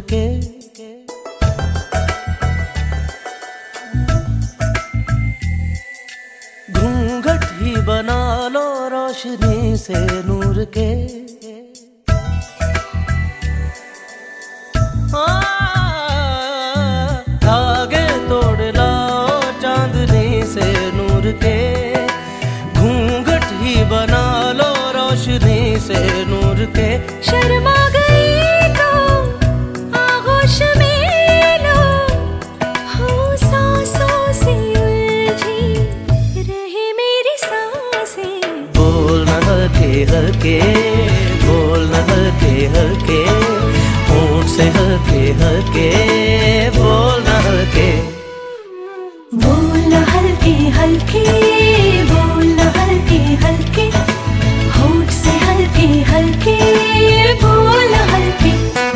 के। घूंघट ही बना लो रोशनी से नूर के। धागे तोड़ लाओ चांदनी से नूर के। घूंघट ही बना लो रोशनी से नूर के। शर्मा गई तो आगोश में लो, हो सांसों से उलझी रहे मेरी सांसें। बोल न हल्के हल्के, बोल न हल्के हल्के, होंठ से हल्के हल्के, बोल न हल्के। बोल न हल्के हल्के, बोल न हल्के हल्के, होंठ से हल्के हल्के, बोल न हल्के।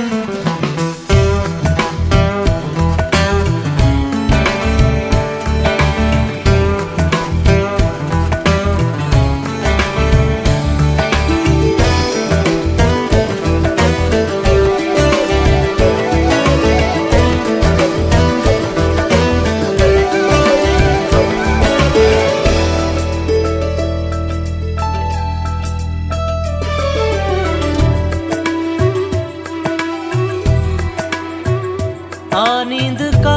नींद का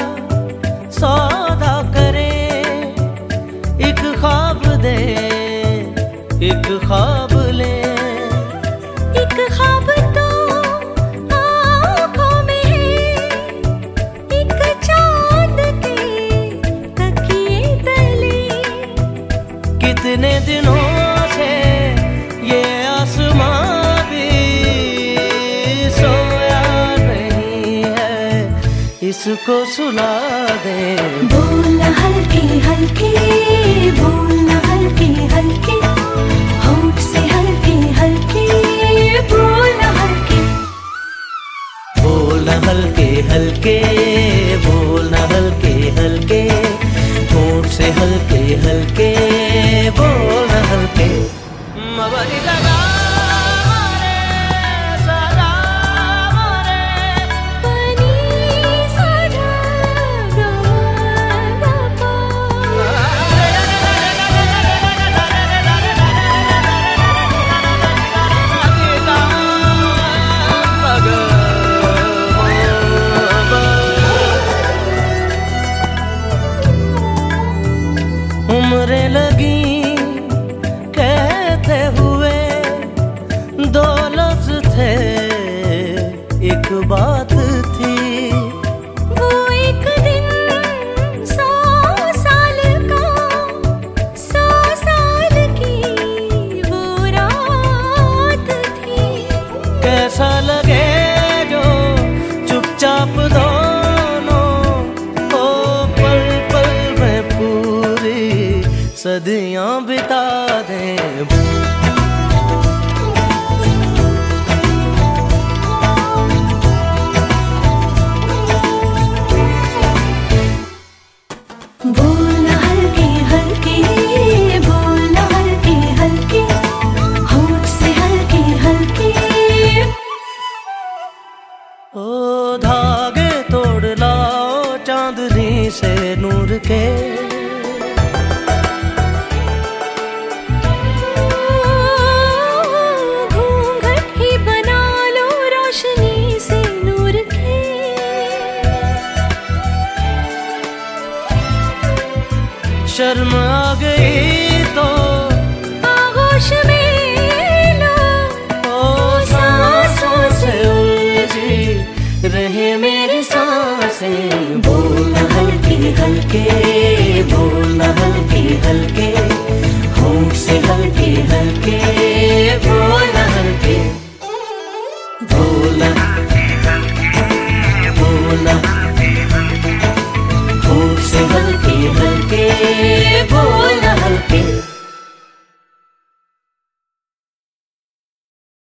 सौदा करे, एक ख्वाब दे, एक ख्वाब ले। एक ख्वाब तो आँखों में है, एक चांद के तकिए तले। कितने दिनों से ये आसमां भी सोया नहीं है, इसको सुला दे। बोल न हल्के हल्के, बोल न हल्के हल्के, होंठ से हल्के हल्के, बोल न हल्के। बोल न हल्के हल्के, बोल न हल्के हल्के, होंठ से हल्के हल्के, बोल न हल्के। मबरी लगा उम्रें लगी कहते हुए, दो लफ्ज थे एक बात थी। वो एक दिन 100 साल का, 100 साल की वो रात थी। कैसा लगे जो चुपचाप दोनों ओ पल पल में पूरी सदियां बिता दें। बोल न हल्के हल्के, बोल न हल्के हल्के, होंठ से हल्के हल्के। ओ धागे तोड़ लाओ चांदनी से नूर के। घूंघट ही बना लो रोशनी से नूर के। शर्म आ गई तो आगोश में लो, ओ सांसों से उलझी रहे मेरी सांसें। बोल न हल्के हल्के,